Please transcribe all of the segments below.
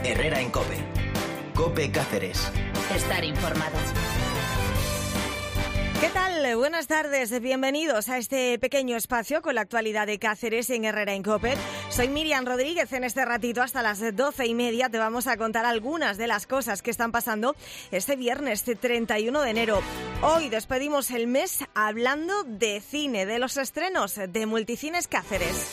Herrera en COPE. COPE Cáceres. Estar informado. ¿Qué tal? Buenas tardes, bienvenidos a este pequeño espacio con la actualidad de Cáceres en Herrera en COPE. Soy Miriam Rodríguez. En este ratito hasta las 12:30 te vamos a contar algunas de las cosas que están pasando este viernes 31 de enero. Hoy despedimos el mes hablando de cine, de los estrenos de Multicines Cáceres.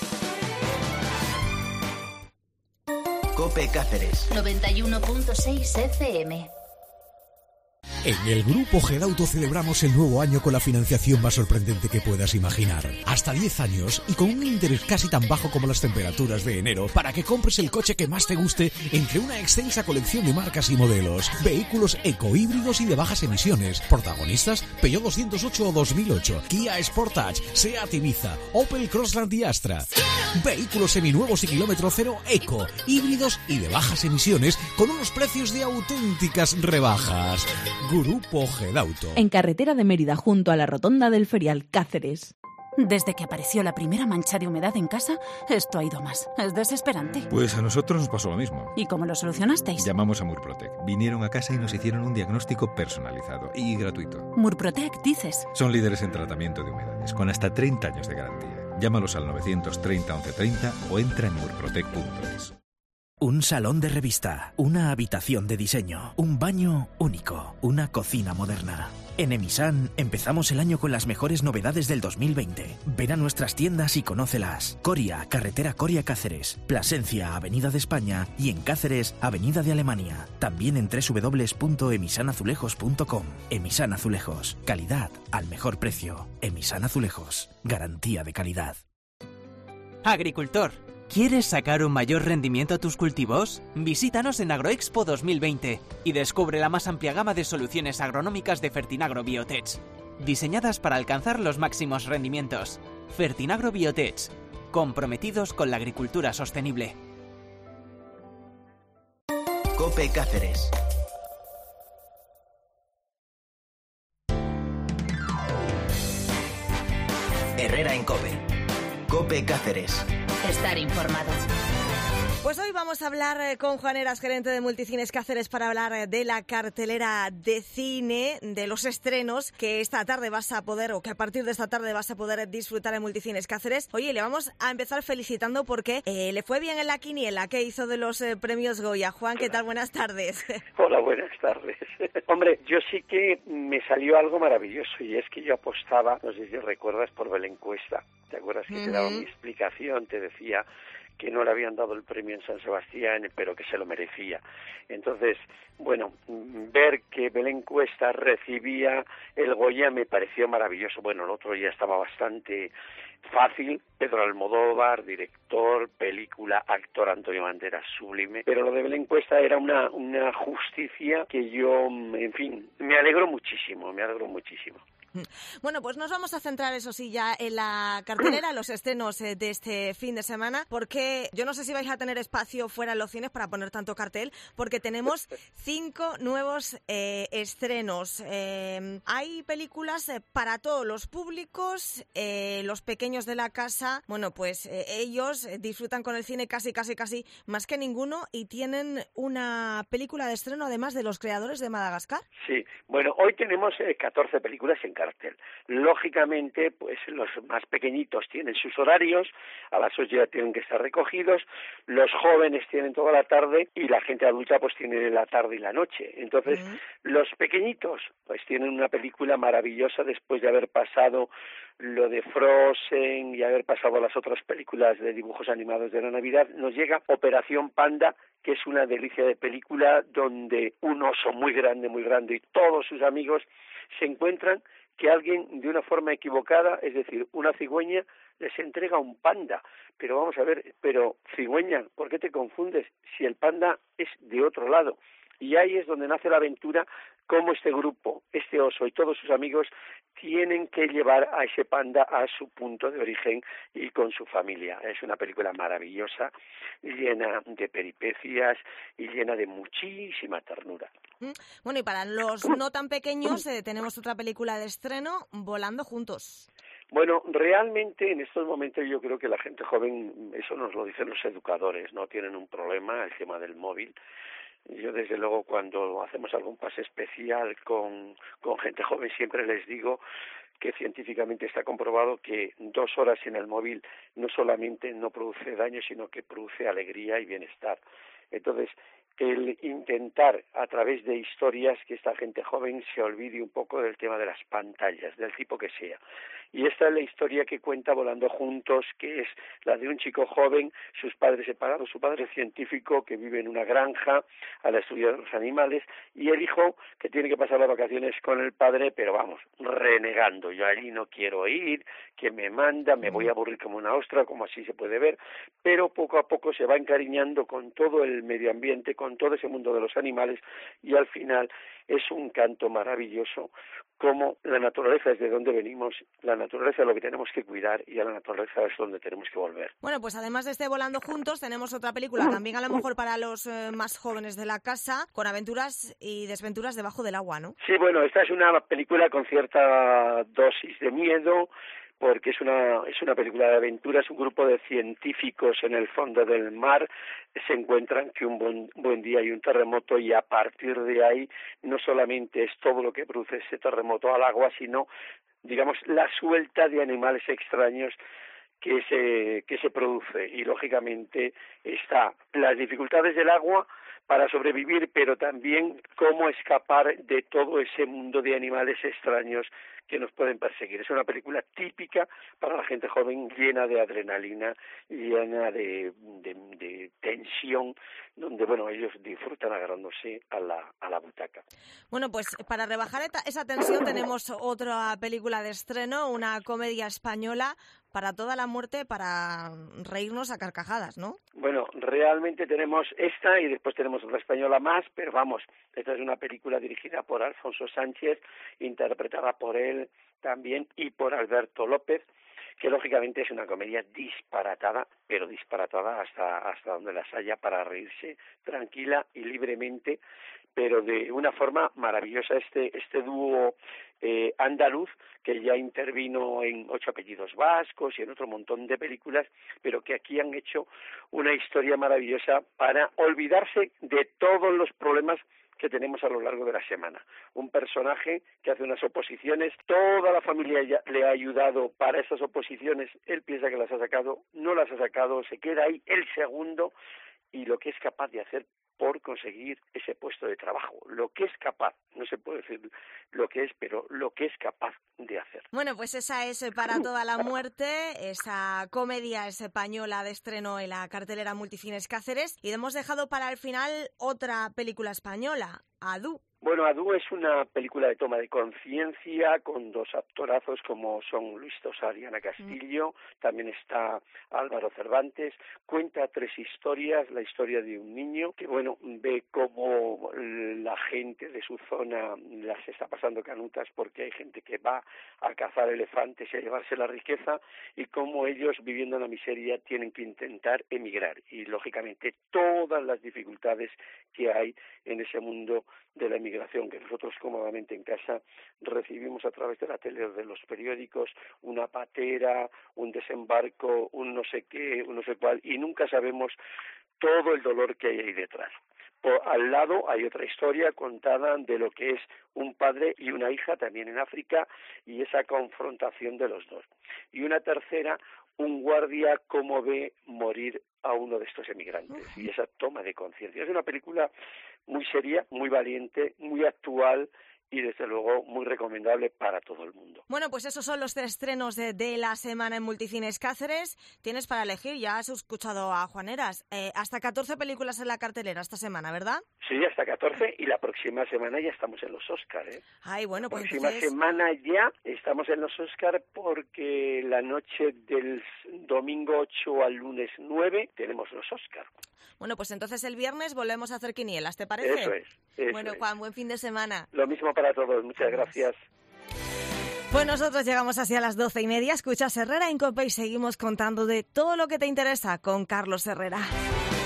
COPE Cáceres 91.6 FM. En el Grupo Gedauto celebramos el nuevo año con la financiación más sorprendente que puedas imaginar. Hasta 10 años y con un interés casi tan bajo como las temperaturas de enero para que compres el coche que más te guste entre una extensa colección de marcas y modelos. Vehículos ecohíbridos y de bajas emisiones. Protagonistas: Peugeot 208 o 2008, Kia Sportage, Seat Ibiza, Opel Crossland y Astra. Vehículos seminuevos y kilómetro cero eco, híbridos y de bajas emisiones con unos precios de auténticas rebajas. Grupo Gedauto. En carretera de Mérida, junto a la rotonda del Ferial, Cáceres. Desde que apareció la primera mancha de humedad en casa, esto ha ido más. Es desesperante. Pues a nosotros nos pasó lo mismo. ¿Y cómo lo solucionasteis? Llamamos a Murprotec. Vinieron a casa y nos hicieron un diagnóstico personalizado y gratuito. Murprotec, dices. Son líderes en tratamiento de humedades, con hasta 30 años de garantía. Llámalos al 930 1130 o entra en murprotec.es. Un salón de revista, una habitación de diseño, un baño único, una cocina moderna. En Emisan empezamos el año con las mejores novedades del 2020. Ven a nuestras tiendas y conócelas. Coria, carretera Coria Cáceres, Plasencia, Avenida de España y en Cáceres, Avenida de Alemania. También en www.emisanazulejos.com. Emisan Azulejos, calidad al mejor precio. Emisan Azulejos, garantía de calidad. Agricultor, ¿quieres sacar un mayor rendimiento a tus cultivos? Visítanos en Agroexpo 2020 y descubre la más amplia gama de soluciones agronómicas de Fertinagro Biotech, diseñadas para alcanzar los máximos rendimientos. Fertinagro Biotech, comprometidos con la agricultura sostenible. COPE Cáceres. Herrera en COPE. COPE Cáceres. Estar informado. Pues hoy vamos a hablar con Juan Heras, gerente de Multicines Cáceres, para hablar de la cartelera de cine, de los estrenos que esta tarde vas a poder, o que a partir de esta tarde vas a poder disfrutar en Multicines Cáceres. Oye, le vamos a empezar felicitando porque le fue bien en la quiniela que hizo de los premios Goya. Juan, ¿qué tal? Buenas tardes. Hola, buenas tardes. Hombre, yo sí que me salió algo maravilloso y es que yo apostaba, no sé si recuerdas, por Belén Cuesta. ¿Te acuerdas que te daba mi explicación? Te decía que no le habían dado el premio en San Sebastián, pero que se lo merecía. Entonces, bueno, ver que Belén Cuesta recibía el Goya me pareció maravilloso. Bueno, el otro ya estaba bastante fácil. Pedro Almodóvar, director, película, actor Antonio Banderas, sublime. Pero lo de Belén Cuesta era una justicia que yo, en fin, me alegro muchísimo. Bueno, pues nos vamos a centrar, eso sí, ya en la cartelera, los estrenos de este fin de semana, porque yo no sé si vais a tener espacio fuera en los cines para poner tanto cartel, porque tenemos 5 nuevos estrenos. Hay películas para todos los públicos, los pequeños de la casa, bueno, pues ellos disfrutan con el cine casi más que ninguno y tienen una película de estreno además de los creadores de Madagascar. Sí, bueno, hoy tenemos 14 películas en cartel. Lógicamente, pues los más pequeñitos tienen sus horarios, a las 8 ya tienen que estar recogidos, los jóvenes tienen toda la tarde y la gente adulta pues tiene la tarde y la noche. Entonces, los pequeñitos pues tienen una película maravillosa después de haber pasado lo de Frozen y haber pasado las otras películas de dibujos animados de la Navidad. Nos llega Operación Panda, que es una delicia de película donde un oso muy grande y todos sus amigos se encuentran que alguien de una forma equivocada, es decir, una cigüeña, les entrega un panda. Pero vamos a ver, pero cigüeña, ¿por qué te confundes si el panda es de otro lado? Y ahí es donde nace la aventura, cómo este grupo, este oso y todos sus amigos tienen que llevar a ese panda a su punto de origen y con su familia. Es una película maravillosa, llena de peripecias y llena de muchísima ternura. Bueno, y para los no tan pequeños tenemos otra película de estreno, Volando Juntos. Bueno, realmente en estos momentos yo creo que la gente joven, eso nos lo dicen los educadores, no tienen un problema, el tema del móvil. Yo desde luego cuando hacemos algún pase especial con gente joven siempre les digo que científicamente está comprobado que 2 horas en el móvil no solamente no produce daño, sino que produce alegría y bienestar. Entonces, el intentar a través de historias que esta gente joven se olvide un poco del tema de las pantallas, del tipo que sea. Y esta es la historia que cuenta Volando Juntos, que es la de un chico joven, sus padres separados, su padre es científico que vive en una granja al estudiar los animales, y el hijo que tiene que pasar las vacaciones con el padre, pero vamos, renegando, yo allí no quiero ir, que me manda, me voy a aburrir como una ostra, como así se puede ver, pero poco a poco se va encariñando con todo el medio ambiente, con todo ese mundo de los animales, y al final es un canto maravilloso, como la naturaleza es de donde venimos, la naturaleza es lo que tenemos que cuidar y a la naturaleza es donde tenemos que volver. Bueno, pues además de este Volando Juntos, tenemos otra película, también a lo mejor para los más jóvenes de la casa, con aventuras y desventuras debajo del agua, ¿no? Sí, bueno, esta es una película con cierta dosis de miedo, porque es una película de aventuras. Un grupo de científicos en el fondo del mar se encuentran que un buen día hay un terremoto, y a partir de ahí no solamente es todo lo que produce ese terremoto al agua, sino, digamos, la suelta de animales extraños que se produce. Y lógicamente está las dificultades del agua para sobrevivir, pero también cómo escapar de todo ese mundo de animales extraños que nos pueden perseguir. Es una película típica para la gente joven, llena de adrenalina, llena de tensión, donde bueno, ellos disfrutan agarrándose a la butaca. Bueno, pues para rebajar esa tensión tenemos otra película de estreno, una comedia española, Para toda la muerte, para reírnos a carcajadas, ¿no? Bueno, realmente tenemos esta y después tenemos otra española más, pero vamos, esta es una película dirigida por Alfonso Sánchez, interpretada por él también y por Alberto López, que lógicamente es una comedia disparatada, pero disparatada hasta donde las haya, para reírse tranquila y libremente, pero de una forma maravillosa. Este dúo andaluz, que ya intervino en 8 apellidos vascos y en otro montón de películas, pero que aquí han hecho una historia maravillosa para olvidarse de todos los problemas que tenemos a lo largo de la semana. Un personaje que hace unas oposiciones, toda la familia le ha ayudado para esas oposiciones, él piensa que las ha sacado, no las ha sacado, se queda ahí el segundo, y lo que es capaz de hacer por conseguir ese puesto de trabajo, lo que es capaz, no se puede decir lo que es, pero lo que es capaz de hacer. Bueno, pues esa es Para toda la muerte, esa comedia española de estreno en la cartelera Multicines Cáceres, y hemos dejado para el final otra película española, Adu. Bueno, Adu es una película de toma de conciencia con 2 actorazos como son Luis Tosar y Ana Castillo, también está Álvaro Cervantes. Cuenta 3 historias, la historia de un niño que, bueno, ve cómo la gente de su zona las está pasando canutas porque hay gente que va a cazar elefantes y a llevarse la riqueza, y cómo ellos, viviendo en la miseria, tienen que intentar emigrar, y lógicamente todas las dificultades que hay en ese mundo de la emigración, que nosotros cómodamente en casa recibimos a través de la tele o de los periódicos, una patera, un desembarco, un no sé qué, un no sé cuál, y nunca sabemos todo el dolor que hay ahí detrás. Al lado hay otra historia contada de lo que es un padre y una hija también en África, y esa confrontación de los dos. Y una tercera, un guardia cómo ve morir a uno de estos emigrantes, y esa toma de conciencia. Es una película muy seria, muy valiente, muy actual, y desde luego muy recomendable para todo el mundo. Bueno, pues esos son los 3 estrenos de la semana en Multicines Cáceres. Tienes para elegir, ya has escuchado a Juaneras, hasta 14 películas en la cartelera esta semana, ¿verdad? Sí, hasta 14, y la próxima semana ya estamos en los Óscar, ¿eh? Ay, bueno, pues la próxima semana ya estamos en los Óscar, porque la noche del domingo 8 al lunes 9 tenemos los Óscar. Bueno, pues entonces el viernes volvemos a hacer quinielas, ¿te parece? Eso es. Bueno, Juan, buen fin de semana. Lo mismo para todos, muchas gracias. Pues nosotros llegamos así a las 12:30, escuchas Herrera en COPE y seguimos contando de todo lo que te interesa con Carlos Herrera.